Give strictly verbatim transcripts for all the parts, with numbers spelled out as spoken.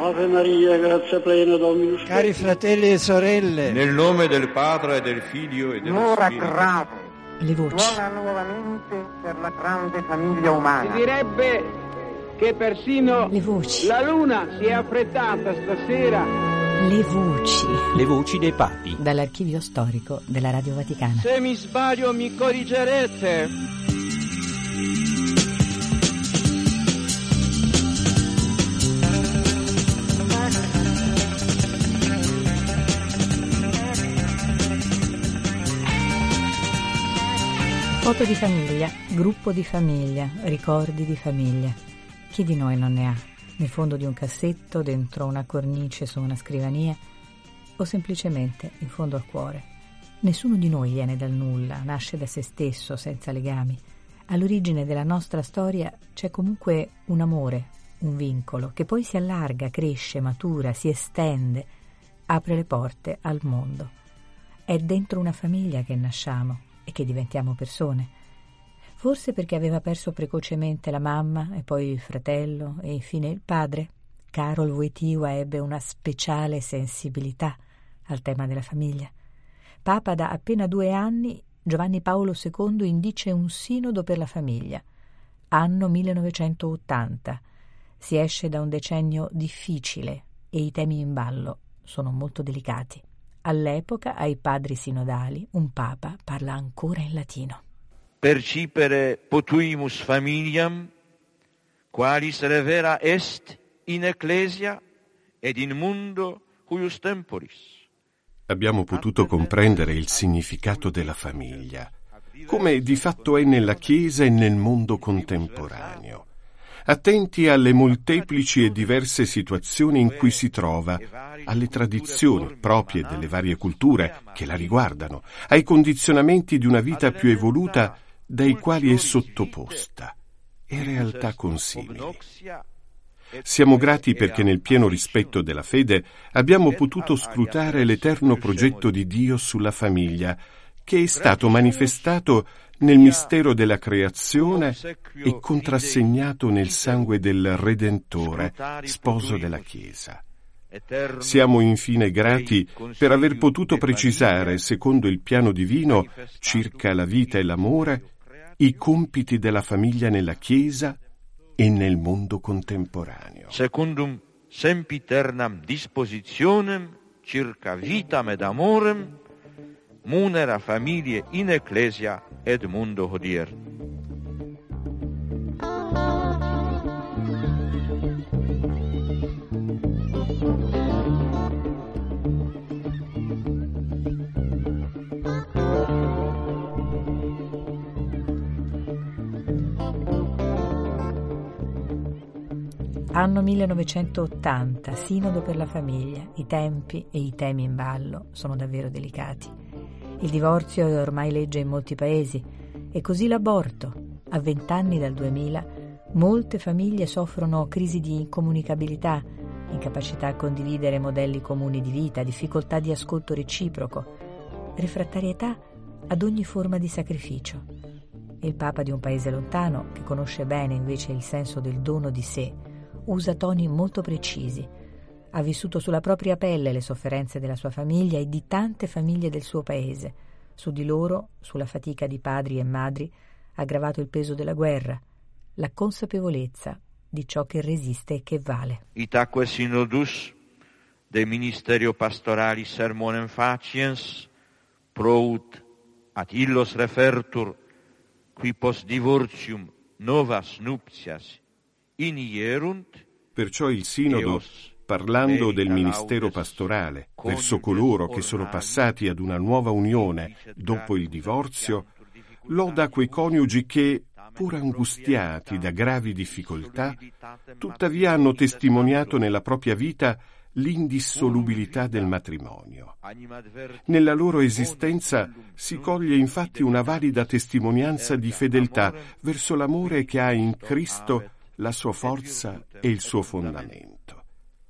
Ave Maria, grazia plena, Dominus tecum. Cari fratelli e sorelle, nel nome del Padre e del Figlio e dello L'ora Spirito. grave. Le voci. Suona nuovamente per la grande famiglia umana. Si direbbe che persino Le voci. la luna si è affrettata stasera. Le voci. Le voci dei papi. Dall'archivio storico della Radio Vaticana. Se mi sbaglio mi corrigerete. Foto di famiglia, gruppo di famiglia, ricordi di famiglia. Chi di noi non ne ha? Nel fondo di un cassetto, dentro una cornice su una scrivania, o semplicemente in fondo al cuore. Nessuno di noi viene dal nulla, nasce da se stesso, senza legami. All'origine della nostra storia c'è comunque un amore, un vincolo, che poi si allarga, cresce, matura, si estende, apre le porte al mondo. È dentro una famiglia che nasciamo e che diventiamo persone. Forse perché aveva perso precocemente la mamma e poi il fratello e infine il padre, Karol Wojtyła ebbe una speciale sensibilità al tema della famiglia. Papa da appena due anni, Giovanni Paolo secondo indice un sinodo per la famiglia. Anno millenovecentottanta. Si esce da un decennio difficile e i temi in ballo sono molto delicati. All'epoca, ai padri sinodali, un papa parla ancora in latino. Percipere potuimus familiam, qualis revera est in ecclesia ed in mundo huius temporis. Abbiamo potuto comprendere il significato della famiglia, come di fatto è nella Chiesa e nel mondo contemporaneo. Attenti alle molteplici e diverse situazioni in cui si trova, alle tradizioni proprie delle varie culture che la riguardano, ai condizionamenti di una vita più evoluta dai quali è sottoposta, e realtà consimili. Siamo grati perché nel pieno rispetto della fede abbiamo potuto scrutare l'eterno progetto di Dio sulla famiglia, che è stato manifestato nel mistero della creazione e contrassegnato nel sangue del Redentore, sposo della Chiesa. Siamo infine grati per aver potuto precisare, secondo il piano divino, circa la vita e l'amore, i compiti della famiglia nella Chiesa e nel mondo contemporaneo. Secundum sempiternam dispositionem circa vitam ed amorem munera familie in ecclesia ed mundo hodier. Anno millenovecentottanta, Sinodo per la famiglia. I tempi e i temi in ballo sono davvero delicati. Il divorzio è ormai legge in molti paesi e così l'aborto. A vent'anni dal duemila molte famiglie soffrono crisi di incomunicabilità, incapacità a condividere modelli comuni di vita, difficoltà di ascolto reciproco, refrattarietà ad ogni forma di sacrificio. Il Papa di un paese lontano, che conosce bene invece il senso del dono di sé, usa toni molto precisi. Ha vissuto sulla propria pelle le sofferenze della sua famiglia e di tante famiglie del suo paese. Su di loro, sulla fatica di padri e madri, ha gravato il peso della guerra, la consapevolezza di ciò che resiste e che vale. Itaque synodus de ministerio pastorali sermonem faciens prout ad illos refertur qui post divortium novas nuptias inierunt. Perciò il Sinodo, parlando del ministero pastorale verso coloro che sono passati ad una nuova unione dopo il divorzio, loda quei coniugi che, pur angustiati da gravi difficoltà, tuttavia hanno testimoniato nella propria vita l'indissolubilità del matrimonio. Nella loro esistenza si coglie infatti una valida testimonianza di fedeltà verso l'amore che ha in Cristo la sua forza e il suo fondamento.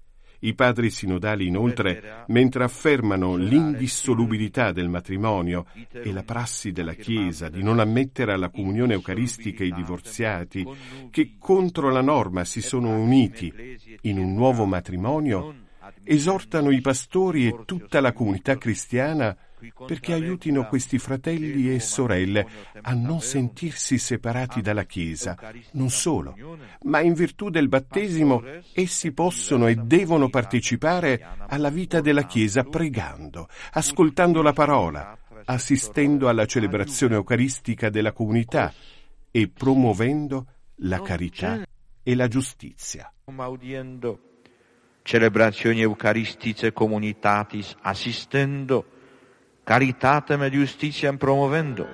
I padri sinodali, inoltre, mentre affermano l'indissolubilità del matrimonio e la prassi della Chiesa di non ammettere alla comunione eucaristica i divorziati, che contro la norma si sono uniti in un nuovo matrimonio, esortano i pastori e tutta la comunità cristiana perché aiutino questi fratelli e sorelle a non sentirsi separati dalla Chiesa. Non solo, ma in virtù del battesimo essi possono e devono partecipare alla vita della Chiesa pregando, ascoltando la parola, assistendo alla celebrazione eucaristica della comunità e promuovendo la carità e la giustizia. Celebrazioni eucaristice comunitatis assistendo, caritatem e justitiam promovendo.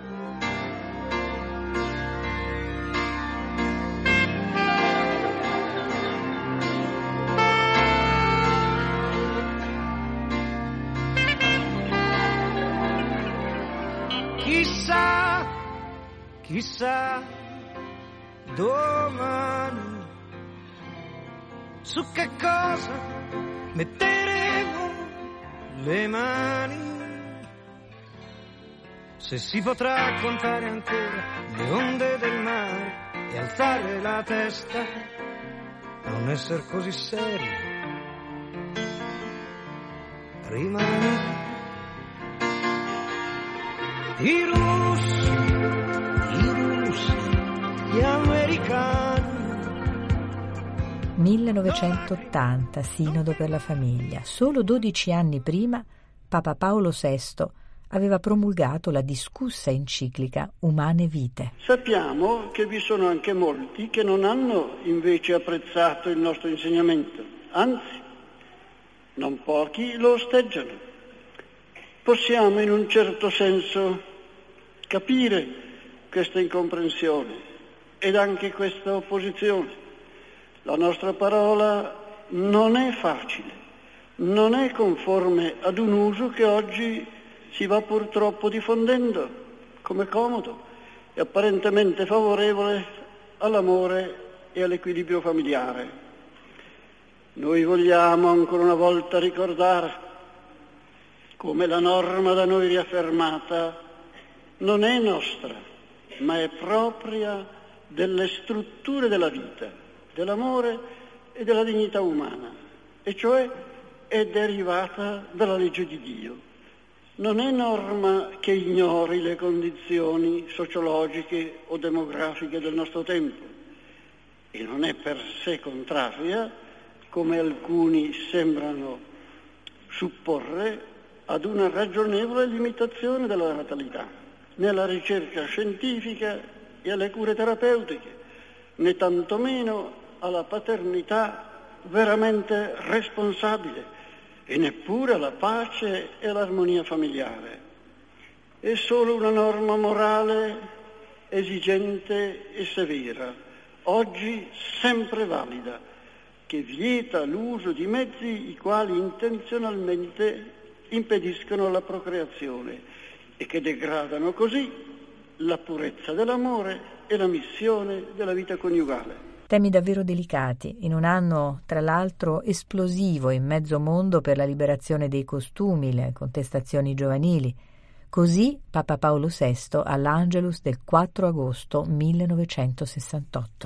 Chissà, chissà, domani su che cosa metteremo le mani. Se si potrà contare ancora le onde del mare e alzare la testa, non essere così seri, rimani. I russi, i russi, gli americani. millenovecentottanta, Sinodo per la famiglia. Solo dodici anni prima, Papa Paolo sesto aveva promulgato la discussa enciclica Humane Vitae. Sappiamo che vi sono anche molti che non hanno invece apprezzato il nostro insegnamento, anzi, non pochi lo osteggiano. Possiamo in un certo senso capire questa incomprensione ed anche questa opposizione. La nostra parola non è facile, non è conforme ad un uso che oggi si va purtroppo diffondendo come comodo e apparentemente favorevole all'amore e all'equilibrio familiare. Noi vogliamo ancora una volta ricordare come la norma da noi riaffermata non è nostra, ma è propria delle strutture della vita, dell'amore e della dignità umana, e cioè è derivata dalla legge di Dio. Non è norma che ignori le condizioni sociologiche o demografiche del nostro tempo e non è per sé contraria, come alcuni sembrano supporre, ad una ragionevole limitazione della natalità, né alla ricerca scientifica e alle cure terapeutiche, né tantomeno alla paternità veramente responsabile, e neppure alla pace e all'armonia familiare. È solo una norma morale esigente e severa, oggi sempre valida, che vieta l'uso di mezzi i quali intenzionalmente impediscono la procreazione e che degradano così la purezza dell'amore e la missione della vita coniugale. Temi davvero delicati, in un anno tra l'altro esplosivo in mezzo mondo per la liberazione dei costumi, le contestazioni giovanili. Così Papa Paolo sesto all'Angelus del quattro agosto millenovecentosessantotto.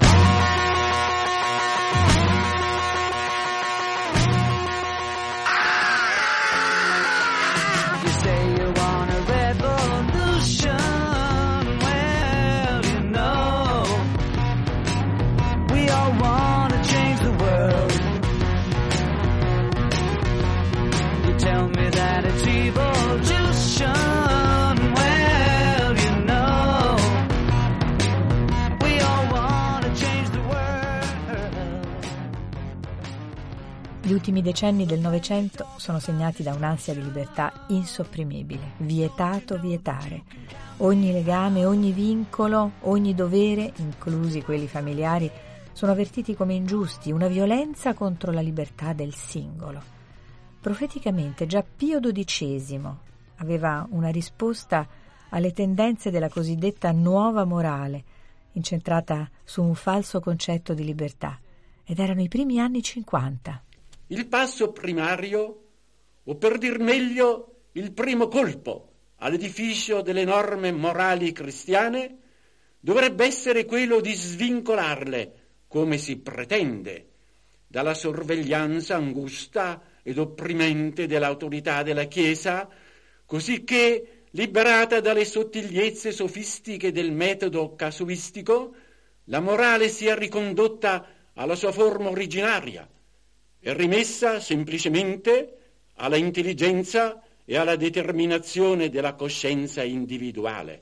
Gli ultimi decenni del Novecento sono segnati da un'ansia di libertà insopprimibile, vietato vietare. Ogni legame, ogni vincolo, ogni dovere, inclusi quelli familiari, sono avvertiti come ingiusti, una violenza contro la libertà del singolo. Profeticamente già Pio dodicesimo aveva una risposta alle tendenze della cosiddetta nuova morale, incentrata su un falso concetto di libertà, ed erano i primi anni cinquanta. il passo primario, o per dir meglio il primo colpo all'edificio delle norme morali cristiane, dovrebbe essere quello di svincolarle, come si pretende, dalla sorveglianza angusta ed opprimente dell'autorità della Chiesa, così che, liberata dalle sottigliezze sofistiche del metodo casuistico, la morale sia ricondotta alla sua forma originaria e rimessa semplicemente alla intelligenza e alla determinazione della coscienza individuale.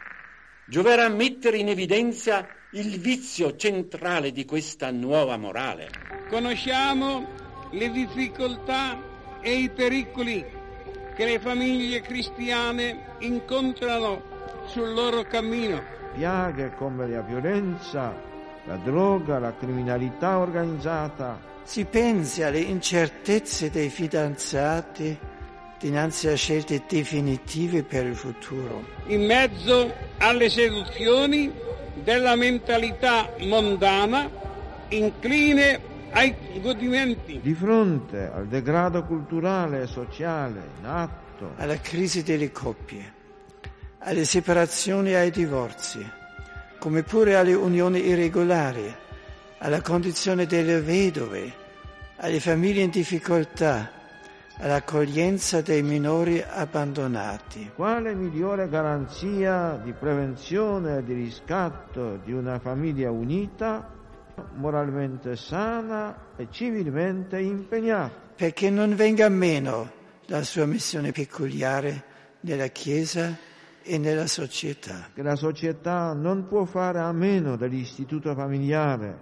Gioverà mettere in evidenza il vizio centrale di questa nuova morale. Conosciamo le difficoltà e i pericoli che le famiglie cristiane incontrano sul loro cammino. Piaghe come la violenza, la droga, la criminalità organizzata. Si pensi alle incertezze dei fidanzati dinanzi a scelte definitive per il futuro. In mezzo alle seduzioni della mentalità mondana, incline ai godimenti. Di fronte al degrado culturale e sociale in atto. Alla crisi delle coppie, alle separazioni e ai divorzi, come pure alle unioni irregolari, alla condizione delle vedove, alle famiglie in difficoltà, all'accoglienza dei minori abbandonati. Quale migliore garanzia di prevenzione e di riscatto di una famiglia unita, moralmente sana e civilmente impegnata? Perché non venga meno la sua missione peculiare nella Chiesa e nella società. Che la società non può fare a meno dell'istituto familiare,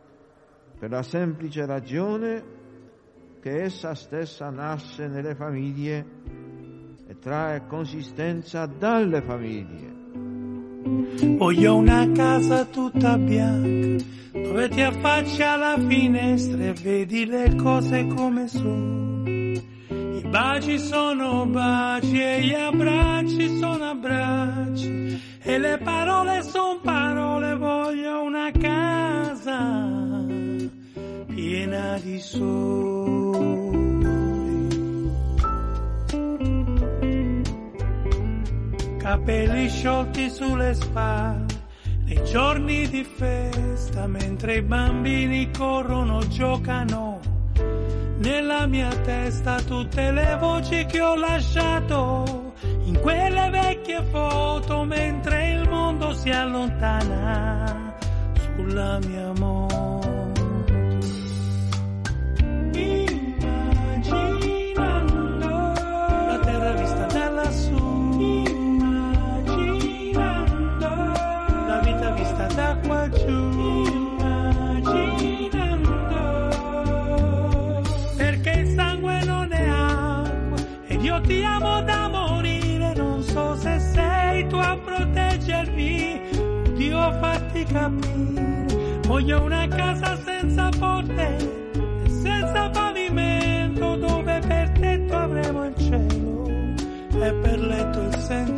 per la semplice ragione che essa stessa nasce nelle famiglie e trae consistenza dalle famiglie. Voglio una casa tutta bianca, dove ti affacci alla finestra e vedi le cose come sono. I baci sono baci e gli abbracci sono abbracci e le parole sono parole. Voglio una casa piena di soli, capelli sciolti sulle spalle nei giorni di festa, mentre i bambini corrono, giocano. Nella mia testa tutte le voci che ho lasciato in quelle vecchie foto, mentre il mondo si allontana sulla mia moto. Immaginando la terra vista da lassù, immaginando la vita vista da qua giù, immaginando, perché il sangue non è acqua ed io ti amo da morire. Non so se sei tu a proteggermi, Dio fatti capire. Voglio una casa senza porte, senza pavimento, dove per tetto avremo il cielo e per letto il senso